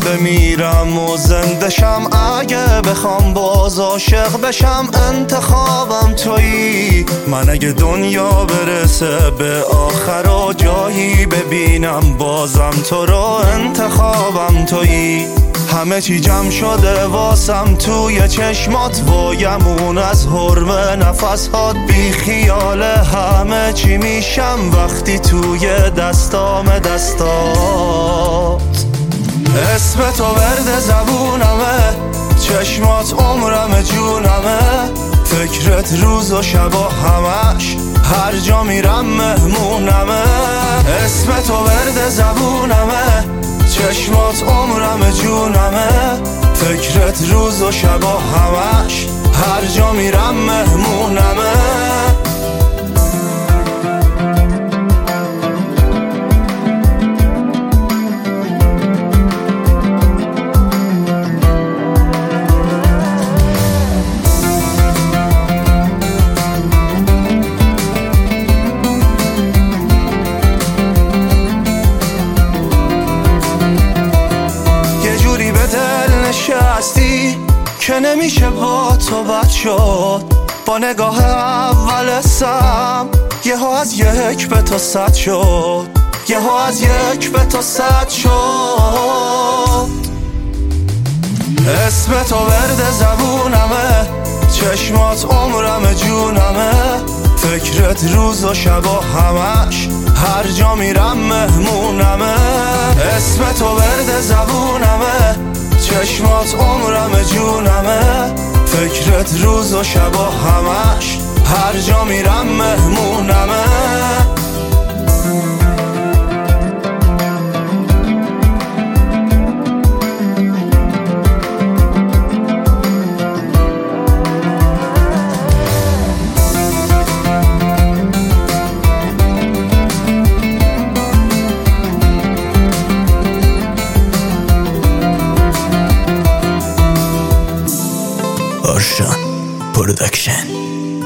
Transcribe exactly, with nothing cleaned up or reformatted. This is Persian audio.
بمیرم و زندشم، اگه بخوام باز عاشق بشم انتخابم تویی. من اگه دنیا برسه به آخر و جایی ببینم بازم تو رو انتخابم تویی. همه چی جمع شده واسم توی چشمات، وایمون از حرمه نفسات، بی خیال همه چی میشم وقتی توی دستام دستات. اسم تو ورد زبونمه، چشمات عمرم جونمه، فکرت روز و شب و همش هر جا میرم مهمونمه. اسم تو ورد زبونمه، چشمات عمرم جونمه، فکرت روز و شب و همش هر جا میرم مهمونمه. نشستی که نمیشه با تو بد شد، با نگاه اول سم یه ها از یک به تو صد شد، یه ها از یک به تو صد شد. اسم تو ورد زبونمه، چشمات عمرم جونمه، فکرت روز و شب و همش هر جا میرم مهمونمه. اسم تو ورد زبونمه، چشمات عمرم جونمه، فکرت روز و شب و همش هر جا میرم مهمونمه. Ocean Production.